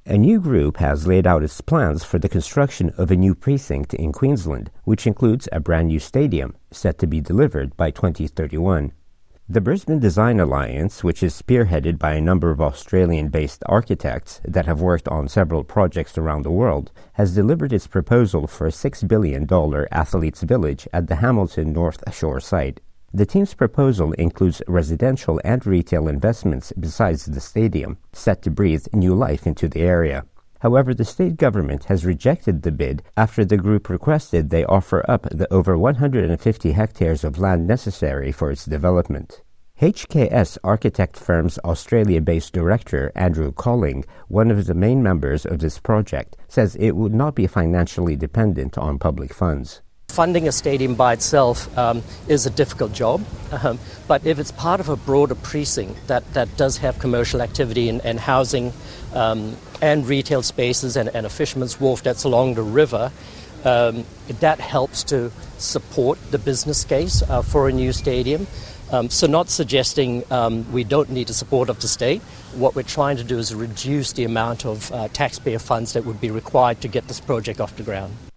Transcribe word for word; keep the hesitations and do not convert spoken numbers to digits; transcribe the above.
A new group has laid out its plans for the construction of a new precinct in Queensland, which includes a brand new stadium, set to be delivered by twenty thirty-one. The Brisbane Design Alliance, which is spearheaded by a number of Australian-based architects that have worked on several projects around the world, has delivered its proposal for a six billion dollars athletes' village at the Hamilton North Shore site. The team's proposal includes residential and retail investments besides the stadium, set to breathe new life into the area. However, the state government has rejected the bid after the group requested they offer up the over one hundred fifty hectares of land necessary for its development. H K S architect firm's Australia-based director, Andrew Colling, one of the main members of this project, says it would not be financially dependent on public funds. Funding a stadium by itself um, is a difficult job, um, but if it's part of a broader precinct that, that does have commercial activity and, and housing um, and retail spaces and, and a fisherman's wharf that's along the river, um, that helps to support the business case uh, for a new stadium. Um, so not suggesting um, we don't need the support of the state. What we're trying to do is reduce the amount of uh, taxpayer funds that would be required to get this project off the ground.